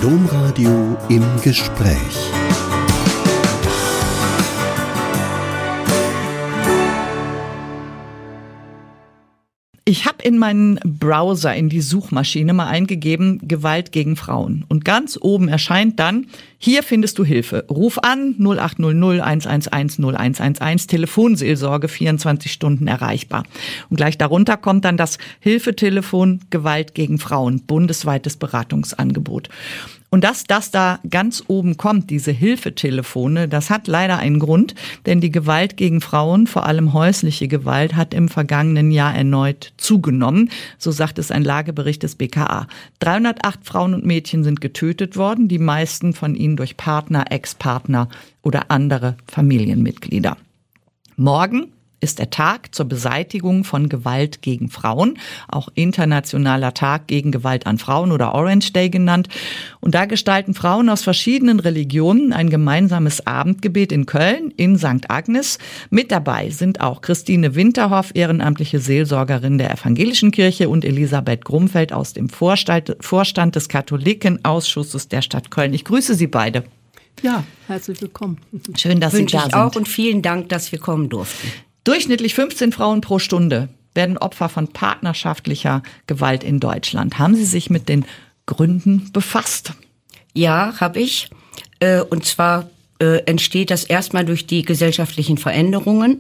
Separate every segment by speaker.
Speaker 1: Domradio im Gespräch.
Speaker 2: Ich habe in meinen Browser, in die Suchmaschine mal eingegeben, Gewalt gegen Frauen. Und ganz oben erscheint dann, hier findest du Hilfe. Ruf an 0800 111 0111, Telefonseelsorge 24 Stunden erreichbar. Und gleich darunter kommt dann das Hilfetelefon Gewalt gegen Frauen, bundesweites Beratungsangebot. Und dass das da ganz oben kommt, diese Hilfetelefone, das hat leider einen Grund, denn die Gewalt gegen Frauen, vor allem häusliche Gewalt, hat im vergangenen Jahr erneut zugenommen. So sagt es ein Lagebericht des BKA. 308 Frauen und Mädchen sind getötet worden, die meisten von ihnen durch Partner, Ex-Partner oder andere Familienmitglieder. Morgen ist der Tag zur Beseitigung von Gewalt gegen Frauen, auch Internationaler Tag gegen Gewalt an Frauen oder Orange Day genannt. Und da gestalten Frauen aus verschiedenen Religionen ein gemeinsames Abendgebet in Köln, in St. Agnes. Mit dabei sind auch Christine Winterhoff, ehrenamtliche Seelsorgerin der Evangelischen Kirche, und Elisabeth Grumfeld aus dem Vorstand des Katholikenausschusses der Stadt Köln. Ich grüße Sie beide.
Speaker 3: Ja, herzlich willkommen.
Speaker 2: Schön, dass Sie da sind.
Speaker 4: Wünsche ich auch und vielen Dank, dass wir kommen durften.
Speaker 2: Durchschnittlich 15 Frauen pro Stunde werden Opfer von partnerschaftlicher Gewalt in Deutschland. Haben Sie sich mit den Gründen befasst?
Speaker 4: Ja, habe ich. Und zwar entsteht das erstmal durch die gesellschaftlichen Veränderungen.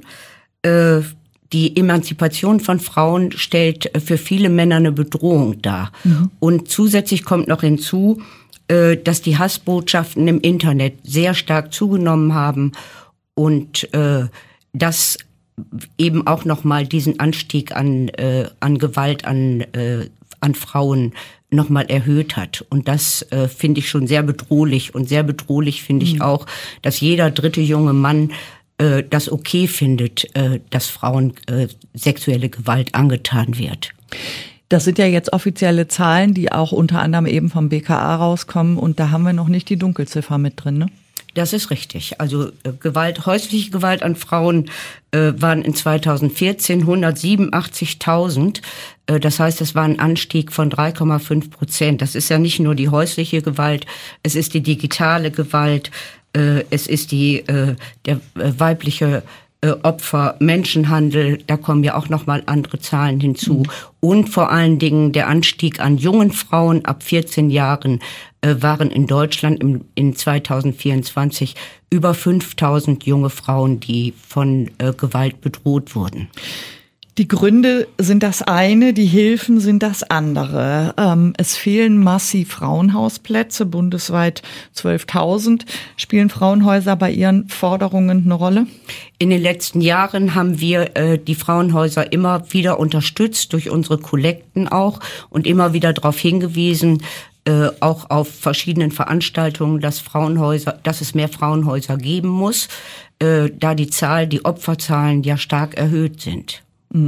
Speaker 4: Die Emanzipation von Frauen stellt für viele Männer eine Bedrohung dar. Mhm. Und zusätzlich kommt noch hinzu, dass die Hassbotschaften im Internet sehr stark zugenommen haben und das eben auch nochmal diesen Anstieg an Gewalt an Frauen nochmal erhöht hat. Und das finde ich schon sehr bedrohlich. Und sehr bedrohlich finde ich auch, dass jeder dritte junge Mann das okay findet, dass Frauen sexuelle Gewalt angetan wird.
Speaker 2: Das sind ja jetzt offizielle Zahlen, die auch unter anderem eben vom BKA rauskommen. Und da haben wir noch nicht die Dunkelziffer mit drin, ne?
Speaker 4: Das ist richtig. Also häusliche Gewalt an Frauen waren in 2014 187.000. Das heißt, es war ein Anstieg von 3,5%. Das ist ja nicht nur die häusliche Gewalt, es ist die digitale Gewalt, es ist der weibliche Opfer, Menschenhandel, da kommen ja auch nochmal andere Zahlen hinzu. Und vor allen Dingen der Anstieg an jungen Frauen ab 14 Jahren waren in Deutschland in 2024 über 5.000 junge Frauen, die von Gewalt bedroht wurden.
Speaker 2: Die Gründe sind das eine, die Hilfen sind das andere. Es fehlen massiv Frauenhausplätze, bundesweit 12.000. Spielen Frauenhäuser bei Ihren Forderungen eine Rolle?
Speaker 4: In den letzten Jahren haben wir die Frauenhäuser immer wieder unterstützt, durch unsere Kollekten auch, und immer wieder darauf hingewiesen, auch auf verschiedenen Veranstaltungen, dass es mehr Frauenhäuser geben muss, da die Opferzahlen ja stark erhöht sind.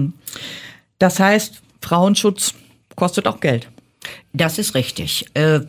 Speaker 2: Das heißt, Frauenschutz kostet auch Geld.
Speaker 4: Das ist richtig.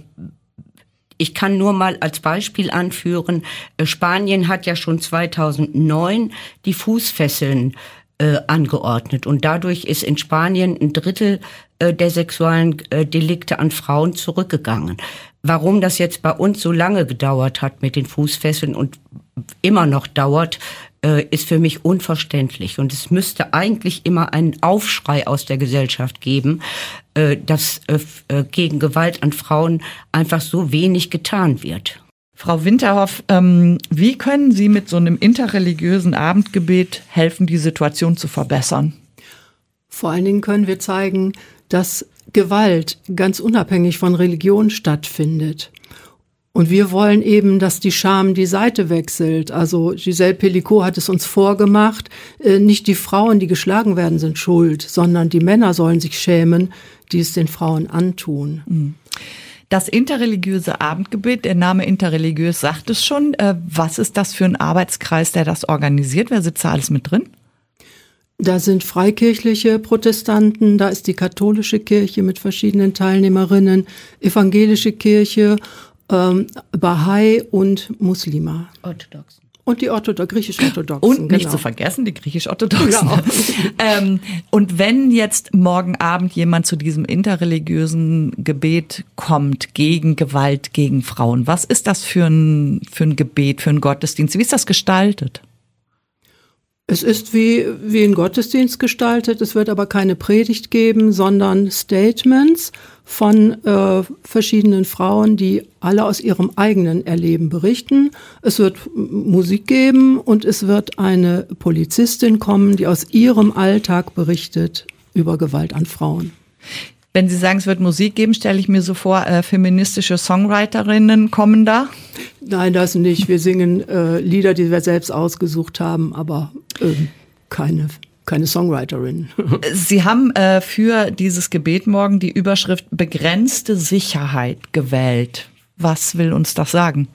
Speaker 4: Ich kann nur mal als Beispiel anführen, Spanien hat ja schon 2009 die Fußfesseln angeordnet. Und dadurch ist in Spanien ein Drittel der sexuellen Delikte an Frauen zurückgegangen. Warum das jetzt bei uns so lange gedauert hat mit den Fußfesseln und immer noch dauert, ist für mich unverständlich. Und es müsste eigentlich immer einen Aufschrei aus der Gesellschaft geben, dass gegen Gewalt an Frauen einfach so wenig getan wird.
Speaker 2: Frau Winterhoff, wie können Sie mit so einem interreligiösen Abendgebet helfen, die Situation zu verbessern?
Speaker 3: Vor allen Dingen können wir zeigen, dass Gewalt ganz unabhängig von Religion stattfindet. Und wir wollen eben, dass die Scham die Seite wechselt. Also Giselle Pelicot hat es uns vorgemacht, nicht die Frauen, die geschlagen werden, sind schuld, sondern die Männer sollen sich schämen, die es den Frauen antun.
Speaker 2: Das interreligiöse Abendgebet, der Name interreligiös sagt es schon. Was ist das für ein Arbeitskreis, der das organisiert? Wer sitzt da alles mit drin?
Speaker 3: Da sind freikirchliche Protestanten, da ist die katholische Kirche mit verschiedenen Teilnehmerinnen, evangelische Kirche, Bahai und Muslima. Und die griechisch-orthodoxen.
Speaker 2: Und nicht zu vergessen, die griechisch-orthodoxen.
Speaker 3: Ja.
Speaker 2: Und wenn jetzt morgen Abend jemand zu diesem interreligiösen Gebet kommt gegen Gewalt gegen Frauen, was ist das für ein Gebet, für ein Gottesdienst? Wie ist das gestaltet?
Speaker 3: Es ist wie ein Gottesdienst gestaltet. Es wird aber keine Predigt geben, sondern Statements von verschiedenen Frauen, die alle aus ihrem eigenen Erleben berichten. Es wird Musik geben und es wird eine Polizistin kommen, die aus ihrem Alltag berichtet über Gewalt an Frauen.
Speaker 2: Wenn Sie sagen, es wird Musik geben, stelle ich mir so vor, feministische Songwriterinnen kommen da?
Speaker 3: Nein, das nicht. Wir singen Lieder, die wir selbst ausgesucht haben, aber keine Songwriterin.
Speaker 2: Sie haben für dieses Gebet morgen die Überschrift begrenzte Sicherheit gewählt. Was will uns das sagen?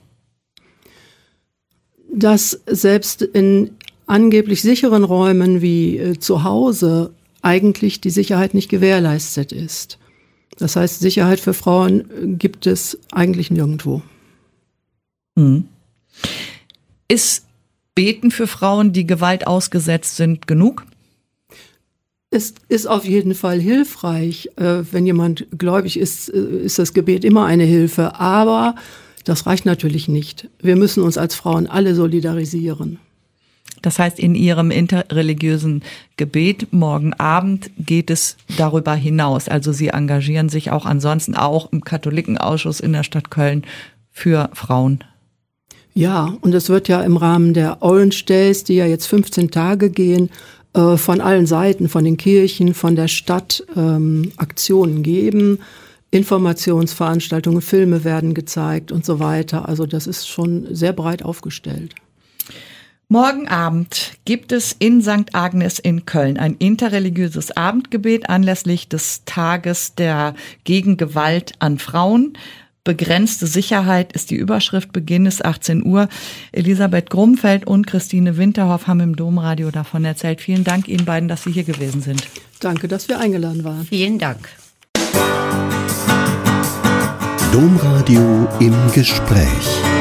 Speaker 3: Dass selbst in angeblich sicheren Räumen wie zu Hause eigentlich die Sicherheit nicht gewährleistet ist. Das heißt, Sicherheit für Frauen gibt es eigentlich nirgendwo.
Speaker 2: Ist Beten für Frauen, die Gewalt ausgesetzt sind, genug?
Speaker 3: Es ist auf jeden Fall hilfreich. Wenn jemand gläubig ist, ist das Gebet immer eine Hilfe. Aber das reicht natürlich nicht. Wir müssen uns als Frauen alle solidarisieren.
Speaker 2: Das heißt, in Ihrem interreligiösen Gebet morgen Abend geht es darüber hinaus. Also Sie engagieren sich auch ansonsten auch im Katholikenausschuss in der Stadt Köln für Frauen.
Speaker 3: Ja, und es wird ja im Rahmen der Orange Days, die ja jetzt 15 Tage gehen, von allen Seiten, von den Kirchen, von der Stadt Aktionen geben. Informationsveranstaltungen, Filme werden gezeigt und so weiter. Also das ist schon sehr breit aufgestellt.
Speaker 2: Morgen Abend gibt es in St. Agnes in Köln ein interreligiöses Abendgebet anlässlich des Tages der gegen Gewalt an Frauen. Begrenzte Sicherheit ist die Überschrift, Beginn ist 18 Uhr. Elisabeth Grumfeld und Christine Winterhoff haben im Domradio davon erzählt. Vielen Dank Ihnen beiden, dass Sie hier gewesen sind.
Speaker 3: Danke, dass wir eingeladen waren.
Speaker 4: Vielen Dank.
Speaker 1: Domradio im Gespräch.